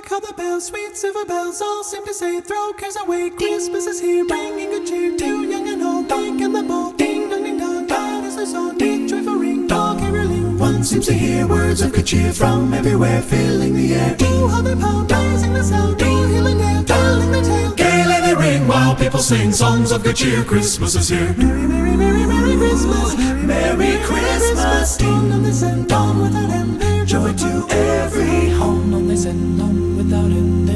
call the bells, sweet silver bells, all seem to say, throw cares away, Christmas is here, bringing good cheer to young and old, big and the bold, ding dong ding dong, God is their song, big joyful ring, all caroling. One seems to hear words of good cheer from everywhere, filling the air. Do how they pound, raising the sound, do healing air, telling their tale. Gaily they ring while people sing songs of good cheer. Christmas is here. Merry, merry, merry, merry Christmas. Merry Christmas. Dawn on this end, dawn without end. Joy to every home on this end, none without end.